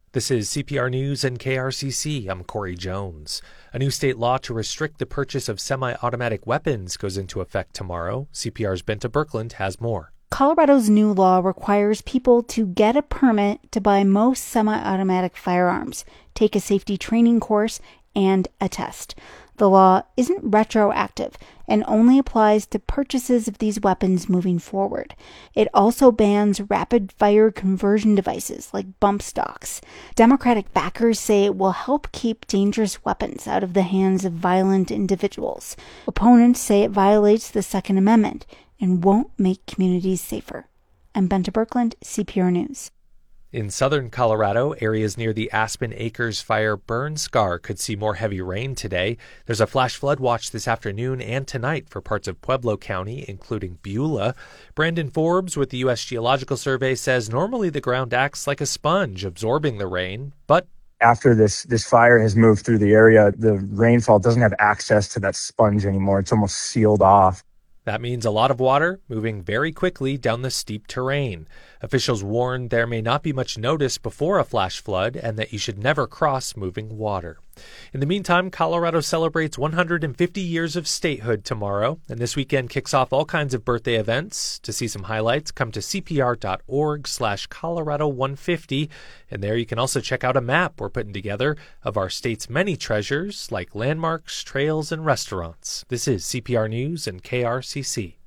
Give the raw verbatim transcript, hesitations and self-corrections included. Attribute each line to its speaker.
Speaker 1: This is C P R News and K R C C. I'm Corey Jones. A new state law to restrict the purchase of semi-automatic weapons goes into effect tomorrow. C P R's Benta Birkeland has more.
Speaker 2: Colorado's new law requires people to get a permit to buy most semi-automatic firearms, take a safety training course, and a test. The law isn't retroactive and only applies to purchases of these weapons moving forward. It also bans rapid-fire conversion devices like bump stocks. Democratic backers say it will help keep dangerous weapons out of the hands of violent individuals. Opponents say it violates the Second Amendment and won't make communities safer. I'm Benta Birkeland, C P R News.
Speaker 1: In southern Colorado, areas near the Aspen Acres fire burn scar could see more heavy rain today. There's a flash flood watch this afternoon and tonight for parts of Pueblo County, including Beulah. Brandon Forbes with the U S Geological Survey says normally the ground acts like a sponge, absorbing the rain, but
Speaker 3: after this this fire has moved through the area, the rainfall doesn't have access to that sponge anymore. It's almost sealed off.
Speaker 1: That means a lot of water moving very quickly down the steep terrain. Officials warn there may not be much notice before a flash flood and that you should never cross moving water. In the meantime, Colorado celebrates one hundred fifty years of statehood tomorrow, and this weekend kicks off all kinds of birthday events. To see some highlights, come to cpr.org slash Colorado 150, and there you can also check out a map we're putting together of our state's many treasures like landmarks, trails, and restaurants. This is C P R News and K R C C.